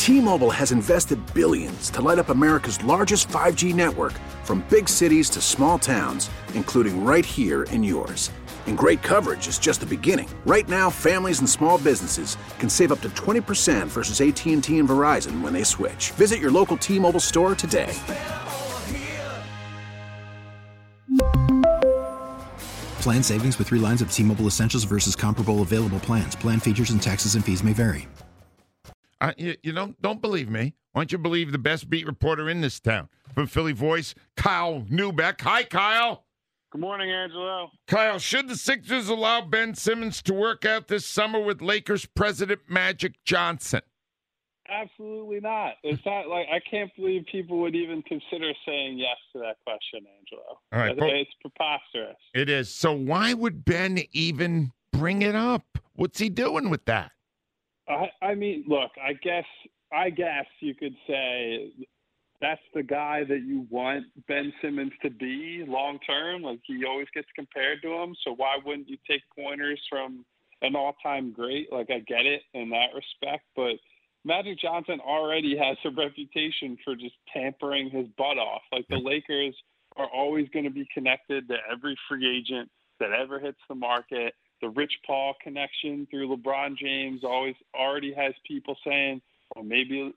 T-Mobile has invested billions to light up America's largest 5G network, from big cities to small towns, including right here in yours. And great coverage is just the beginning. Right now, families and small businesses can save up to 20% versus AT&T and Verizon when they switch. Visit your local T-Mobile store today. Plan savings with 3 lines of T-Mobile Essentials versus comparable available plans. Plan features and taxes and fees may vary. You don't believe me. Why don't you believe the best beat reporter in this town? From Philly Voice, Kyle Neubeck. Hi, Kyle. Good morning, Angelo. Kyle, should the Sixers allow Ben Simmons to work out this summer with Lakers president Magic Johnson? Absolutely not. It's not like I can't believe people would even consider saying yes to that question, Angelo. All right, it's preposterous. It is. So why would Ben even bring it up? What's he doing with that? I mean, look, I guess you could say that's the guy that you want Ben Simmons to be long term. Like, he always gets compared to him. So why wouldn't you take pointers from an all-time great? Like, I get it in that respect, but Magic Johnson already has a reputation for just tampering his butt off. Like, the Lakers are always going to be connected to every free agent that ever hits the market. The Rich Paul connection through LeBron James already has people saying, well, maybe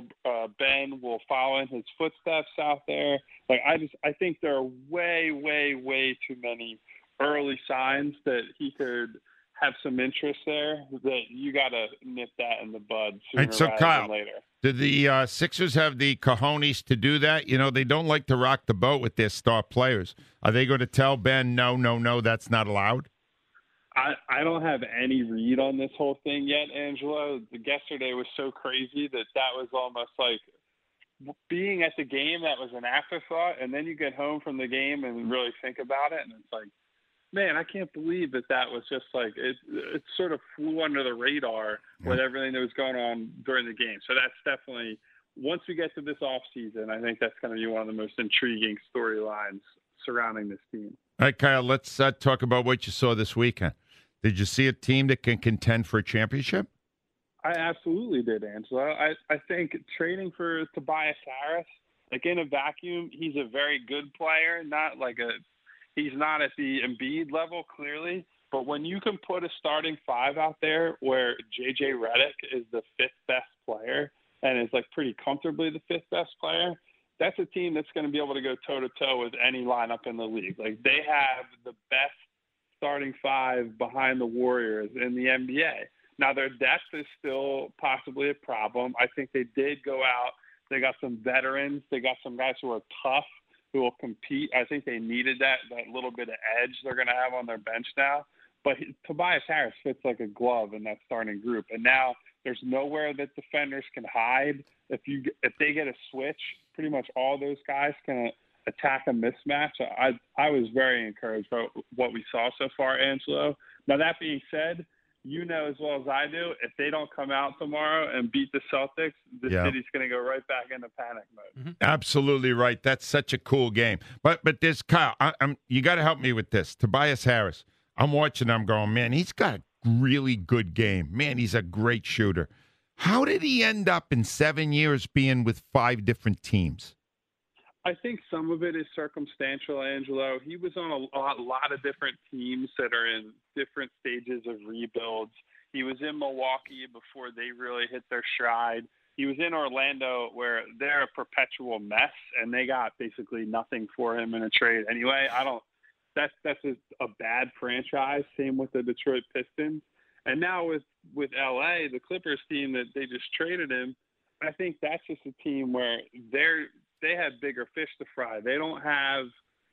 Ben will follow in his footsteps out there. Like, I think there are way, way, way too many early signs that he could have some interest there, that you got to nip that in the bud sooner rather than later. Did the Sixers have the cojones to do that? You know, they don't like to rock the boat with their star players. Are they going to tell Ben, no, that's not allowed? I don't have any read on this whole thing yet, Angelo. Yesterday was so crazy that was almost like being at the game. That was an afterthought, and then you get home from the game and really think about it, and it's like, man, I can't believe that was just like it sort of flew under the radar with everything that was going on during the game. So that's definitely, once we get to this offseason, I think that's going to be one of the most intriguing storylines surrounding this team. All right, Kyle, let's talk about what you saw this weekend. Did you see a team that can contend for a championship? I absolutely did, Angelo. I think trading for Tobias Harris, like, in a vacuum, he's a very good player, he's not at the Embiid level, clearly. But when you can put a starting 5 out there where J.J. Redick is the 5th best player and is, like, pretty comfortably the 5th best player, that's a team that's going to be able to go toe-to-toe with any lineup in the league. Like, they have the best starting 5 behind the Warriors in the NBA. Now, their depth is still possibly a problem. I think they did go out. They got some veterans. They got some guys who are tough, who will compete. I think they needed that little bit of edge they're going to have on their bench now. But Tobias Harris fits like a glove in that starting group. And now there's nowhere that defenders can hide. If they get a switch, pretty much all those guys can attack a mismatch. I was very encouraged by what we saw so far, Angelo. Now, that being said, you know as well as I do, if they don't come out tomorrow and beat the Celtics, the city's going to go right back into panic mode. Mm-hmm. Absolutely right. That's such a cool game. But there's Kyle. You got to help me with this. Tobias Harris. I'm watching. I'm going, man, he's got a really good game. Man, he's a great shooter. How did he end up in 7 years being with 5 different teams? I think some of it is circumstantial, Angelo. He was on a lot of different teams that are in different stages of rebuilds. He was in Milwaukee before they really hit their stride. He was in Orlando, where they're a perpetual mess, and they got basically nothing for him in a trade anyway. That's a bad franchise. Same with the Detroit Pistons. And now with LA, the Clippers team that they just traded him, I think that's just a team where they have bigger fish to fry. They don't have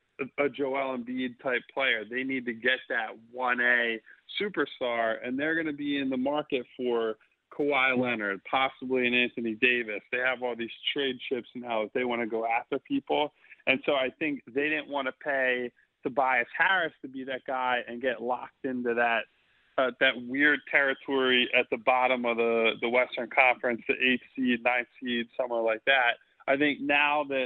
a Joel Embiid type player. They need to get that 1A superstar, and they're going to be in the market for Kawhi Leonard, possibly an Anthony Davis. They have all these trade chips now that they want to go after people. And so I think they didn't want to pay Tobias Harris to be that guy and get locked into that weird territory at the bottom of the Western Conference, the 8th seed, 9th seed, somewhere like that. I think now that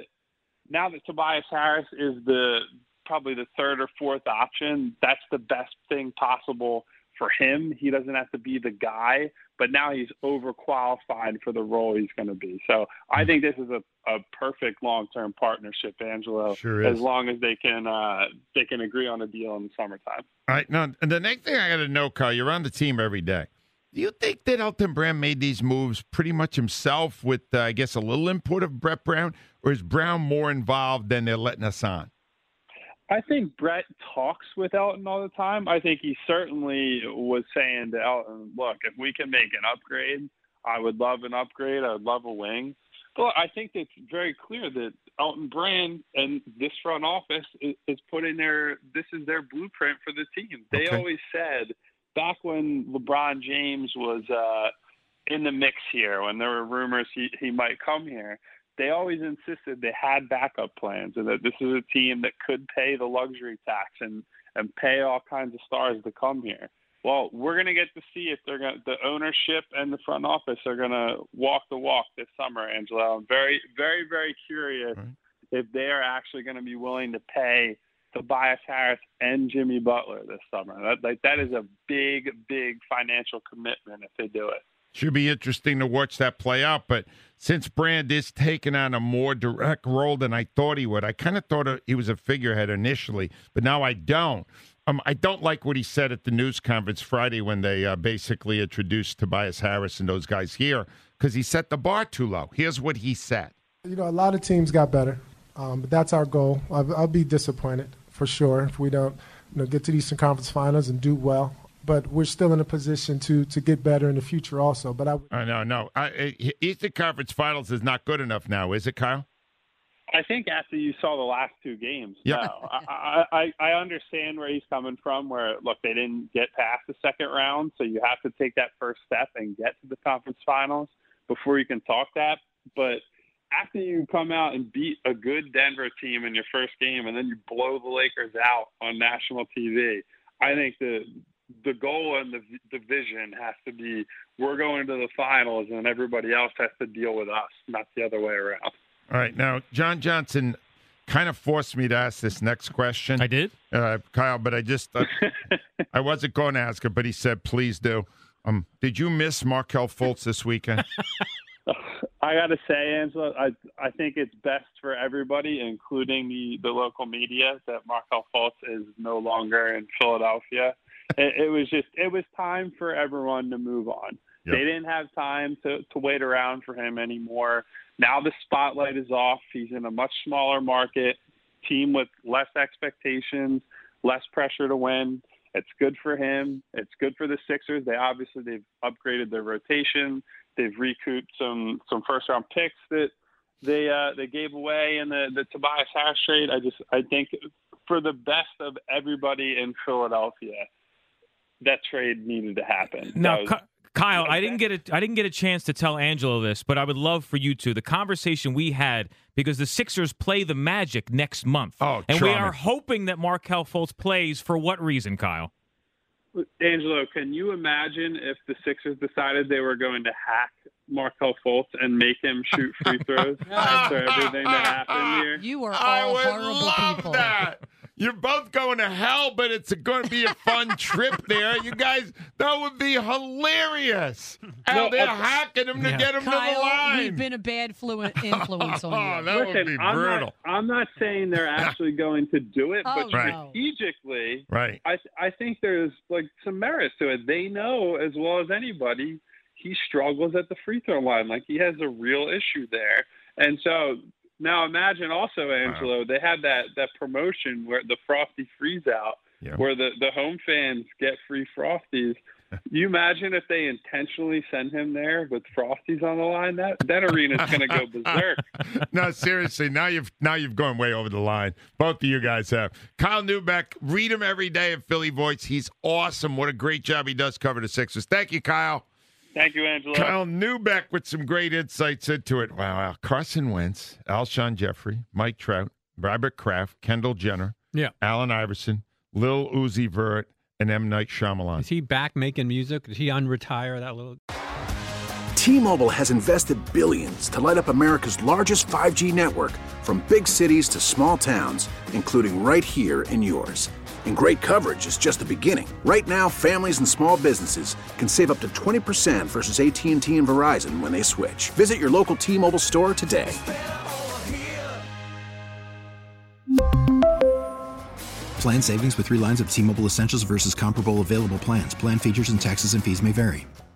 Tobias Harris is probably the 3rd or 4th option, that's the best thing possible for him. He doesn't have to be the guy, but now he's overqualified for the role he's going to be. So I think this is a perfect long-term partnership, Angelo, sure is. as long as they can agree on a deal in the summertime. All right. Now, the next thing I got to know, Kyle, you're on the team every day. Do you think that Elton Brand made these moves pretty much himself with, I guess, a little input of Brett Brown, or is Brown more involved than they're letting us on? I think Brett talks with Elton all the time. I think he certainly was saying to Elton, look, if we can make an upgrade, I would love an upgrade. I would love a wing. But I think it's very clear that Elton Brand and this front office is putting this is their blueprint for the team. They always said, back when LeBron James was in the mix here, when there were rumors he might come here, they always insisted they had backup plans and that this is a team that could pay the luxury tax and pay all kinds of stars to come here. Well, we're going to get to see if the ownership and the front office are going to walk the walk this summer, Angelo. I'm very, very, very curious if they are actually going to be willing to pay Tobias Harris and Jimmy Butler this summer. That is a big, big financial commitment if they do it. Should be interesting to watch that play out. But since Brand is taking on a more direct role than I thought he would, I kind of thought he was a figurehead initially, but now I don't. I don't like what he said at the news conference Friday when they basically introduced Tobias Harris and those guys here, because he set the bar too low. Here's what he said. A lot of teams got better, but that's our goal. I'll be disappointed for sure if we don't get to the Eastern Conference Finals and do well. But we're still in a position to get better in the future also. But no. Eastern Conference Finals is not good enough now, is it, Kyle? I think after you saw the last two games, yeah. No. I understand where he's coming from, where, look, they didn't get past the second round, so you have to take that first step and get to the conference finals before you can talk that. But after you come out and beat a good Denver team in your first game and then you blow the Lakers out on national TV, I think the goal and the vision has to be we're going to the finals and everybody else has to deal with us, not the other way around. All right. Now, John Johnson kind of forced me to ask this next question. I did? Kyle, but I just I wasn't going to ask it, but he said, please do. Did you miss Markelle Fultz this weekend? I got to say, Angela, I think it's best for everybody, including the local media, that Markelle Fultz is no longer in Philadelphia. It was time for everyone to move on. Yep. They didn't have time to wait around for him anymore. Now the spotlight is off. He's in a much smaller market, team with less expectations, less pressure to win. It's good for him. It's good for the Sixers. They've upgraded their rotation. They've recouped some first round picks that they gave away in the Tobias Harris trade. I think for the best of everybody in Philadelphia, that trade needed to happen. Now, Kyle, I didn't get a chance to tell Angelo this, but I would love for you to. The conversation we had, because the Sixers play the Magic next month. Oh, and we are hoping that Markelle Fultz plays. For what reason, Kyle? Angelo, can you imagine if the Sixers decided they were going to hack Markelle Fultz and make him shoot free throws after everything that happened here? You are all horrible people. That. You're both going to hell, but it's going to be a fun trip there. You guys, that would be hilarious. How they're hacking him to get him Kyle, to the line. We've been a bad influence on you. That would be brutal. I'm not saying they're actually going to do it, but strategically, right. I think there's some merit to it. They know as well as anybody he struggles at the free throw line. He has a real issue there. And so now imagine also, Angelo, they had that promotion where the Frosty freeze out, where the home fans get free Frosties. You imagine if they intentionally send him there with Frosties on the line, that arena's going to go berserk. No, seriously, now you've gone way over the line. Both of you guys have. Kyle Neubeck, read him every day at Philly Voice. He's awesome. What a great job he does cover the Sixers. Thank you, Kyle. Thank you, Angelo. Kyle Neubeck with some great insights into it. Wow. Carson Wentz, Alshon Jeffrey, Mike Trout, Robert Kraft, Kendall Jenner, Allen Iverson, Lil Uzi Vert, and M. Night Shyamalan. Is he back making music? Did he unretire that little? T-Mobile has invested billions to light up America's largest 5G network, from big cities to small towns, including right here in yours. And great coverage is just the beginning. Right now, families and small businesses can save up to 20% versus AT&T and Verizon when they switch. Visit your local T-Mobile store today. Plan savings with 3 lines of T-Mobile Essentials versus comparable available plans. Plan features and taxes and fees may vary.